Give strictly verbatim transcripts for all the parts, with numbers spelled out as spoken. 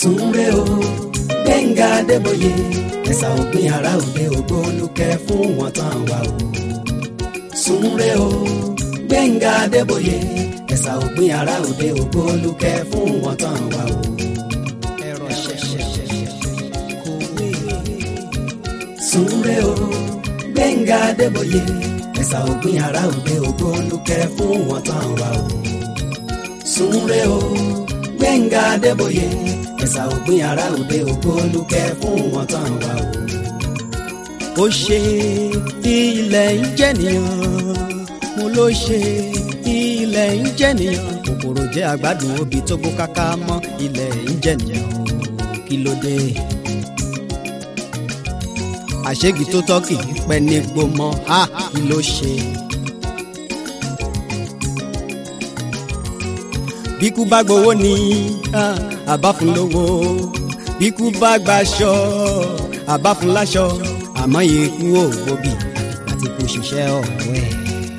Súnre o Gbẹ́ngà Adébóyè ẹ̀sà òpin ara òde ògbólúkẹ́ fún wọn tán wà o. Súnre o Gbẹ́ngà Adébóyè ẹ̀sà òpin ara òde ògbólúkẹ́ fún wọn tán wà o. ẹ̀rọ ṣẹ̀ṣẹ̀ kò wé. Súnre o Gbẹ́ngà Adébóyè ẹ̀sà òpin ara òde ògbólúkẹ́ fún wọn tán wà o. Súnre o Gbẹ́ngà Adébóyè ẹ̀sà òpin ara òde ògbólúkẹ́ fún wọn tán wà o. ó ṣe ilẹ̀ ń jẹ́nìyàn mo ló ṣe ilẹ̀ ń jẹ́nìyàn kòkòrò jẹ́ àgbàdùn obì tó gbó káká mọ́ ilẹ̀ ń jẹ́nìyàn kí ló dé. àṣegi tó tọ́ kì í pẹ́ ní gbọmọ á kí ló ṣe. bíkú bá gbowó ni àbá fún lówó bíkú bá gbaṣọ àbá fún láṣọ àmọ́ ikú ò gbóbi àti kò ṣiṣẹ́ ọ̀wọ́ ẹ̀.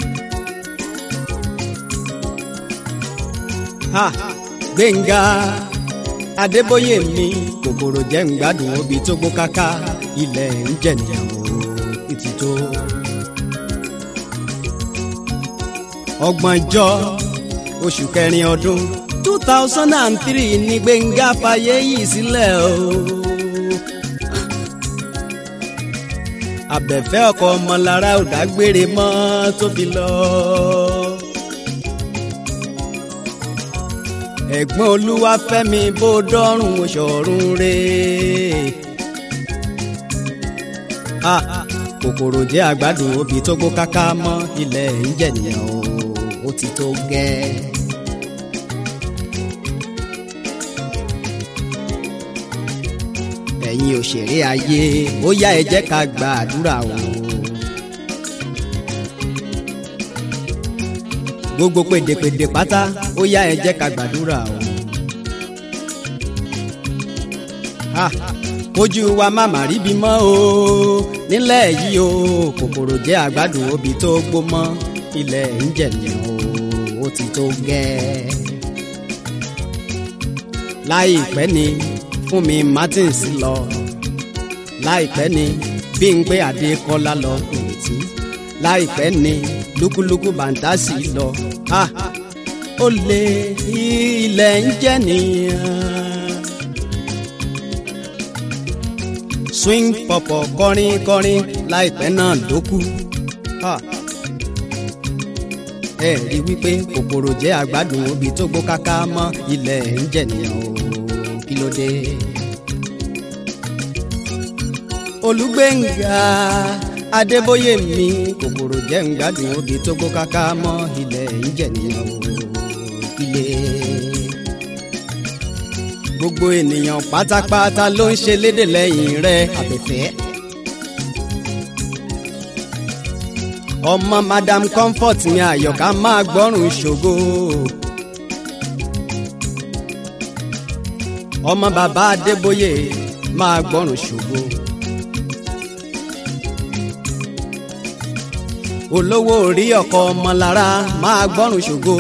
Gbẹ́ngà Adébóyè mi kòkòrò jẹ́ ń gbádùn obì tó gbó káká ilẹ̀ ń jẹ̀nìyàn o ìtìtò. ọgbọ̀njọ́ oṣù kẹrin ọdún two thousand and three ní Gbẹ́ngà fàyè yìí sílẹ̀ o. Àbẹ̀fẹ́ ọkọ Ọmọlára ò dágbére mọ́ tó fi lọ. ẹ̀gbọ́n Olúwafẹ́mi bó dọ́rùn oṣọ̀run re. kòkòrò jẹ́ àgbàdùn obì tó gbó káká mọ́ ilẹ̀ ń jẹ̀nìyàn o ó ti tó gẹ́. ẹ̀yin òṣèré ayé ó yá ẹ jẹ́ ká gba àdúrà o. gbogbo pèdèpèdè pátá ó yá ẹ jẹ́ ká gbàdúrà o. ojú wa má má ríbi mọ́ o nílẹ̀ yìí o kòkòrò jẹ́ àgbàdùn obì tó gbó mọ́ ilẹ̀ ń jẹ̀nìyàn o ó ti tó gẹ́. láìpẹ́ ni Fúnmi Martins lọ láìpẹ́ ni Bímpé Adékọ́lá lọ ìrètí láìpẹ́ ni Lúkúlúkú Bàǹtásì lọ ó lé ilẹ̀ ń jẹ̀nìyàn. Swing pọ̀pọ̀ kọrin kọrin láìpẹ́ náà ló kú. ẹ rí wípé kòkòrò jẹ́ àgbàdùn obì tó gbó káká mọ́ ilẹ̀ ń jẹ̀nìyàn o kí ló dé. Olúgbẹ́ngà Adébóyè mi kòkòrò jẹ́ ń gbádùn obì tó gbó káká mọ́ ilẹ̀ ń jẹ̀nìyàn o kí lé. gbogbo ènìyàn pátápátá ló ń ṣe lédè lẹ́yìn rẹ̀ Àbẹ̀fẹ́. ọmọ Madam Comfort ní Àyọ̀ká máa gbọ́rùn ṣògo. ọmọ bàbá Adébóyè máa gbọ́rùn ṣògo. olówó orí ọkọ Ọmọlára máa gbọ́rùn ṣògo.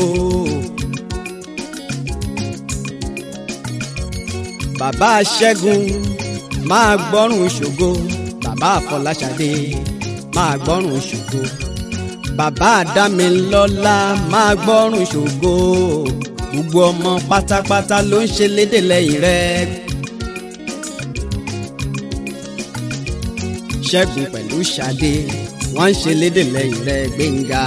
bàbá Ṣẹ́gun máa gbọ́rùn ṣògo. bàbá Fọláṣadé máa gbọ́rùn ṣògo. bàbá Dámilọ́lá máa gbọ́rùn ṣògo. gbogbo ọmọ pátápátá ló ń ṣe lédè lẹ́yìn rẹ̀. Ṣẹ́gun pẹ̀lú Ṣadé wọ́n ń ṣe lédè lẹ́yìn rẹ̀ Gbẹ́ngà.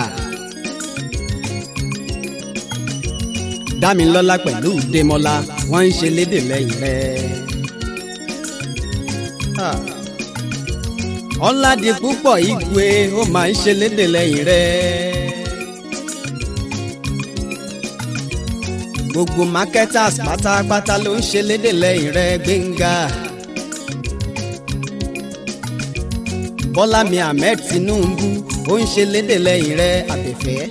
Dámilọ́lá pẹ̀lú Démọ́lá wọ́n ń ṣe lédè lẹ́yìn rẹ̀. Ọládipúpọ̀ Igwe ó máa ń ṣe lédè lẹ́yìn rẹ̀. gbogbo marketers pátápátá ló ń ṣe lédè lẹ́yìn rẹ̀ Gbẹ́ngà. Bọ́lámi Ahmed Tinubu ó ń ṣe lédè lẹ́yìn rẹ̀ Àbẹ̀fẹ́.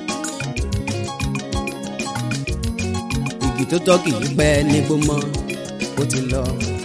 igi tó tọ́ kì í pẹ́ ní gbọmọ ó ti lọ.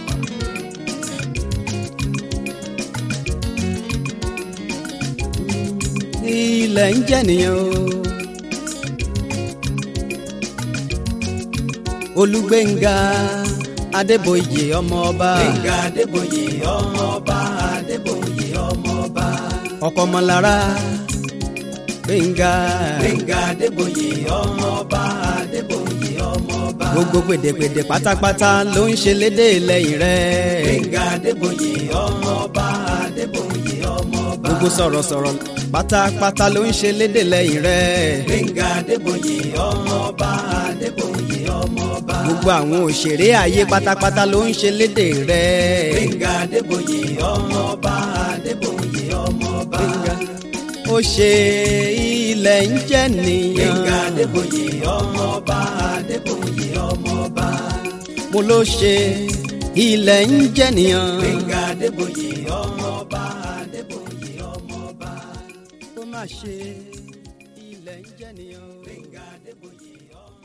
ilẹ̀ ń jẹ̀nìyàn o. Olúgbẹ́ngà Adébóyè ọmọ ọba. Gbénga Adébóyè ọmọ ọba. Adébóyè ọmọ ọba. ọkọ ọmọlára. Gbénga. Gbénga Adébóyè ọmọ ọba. Adébóyè ọmọ ọba. gbogbo pèdèpèdè pátápátá ló ń ṣe lédè lẹ́yìn rẹ̀. Gbénga Adébóyè ọmọ ọba. Adébóyè ọmọ ọba. gbogbo sọ̀rọ̀sọ̀rọ̀ pátápátá ló ń ṣe lédè lẹ́yìn rẹ̀. Gbénga Adébóyè ọmọ ọba. Adébóyè ọmọ ọba. gbogbo àwọn òṣèré ayé pátápátá ló ń ṣe lédè rẹ̀. Gbénga Adébóyè ọmọ ọba. Adébóyè ọmọ ọba. ó ṣe ilẹ̀ ń jẹ́ nìyàn. Gbénga Adébóyè ọmọ ọba. Adébóyè ọmọ ọba. mo ló ṣe ilẹ̀ ń jẹ́ nìyàn. Gbénga Adébóyè ọmọ ọba. Adébóyè ọmọ ọba. ó má ṣe ilẹ̀ ń jẹ́ nìyàn. Gbénga Adébóyè ọmọ.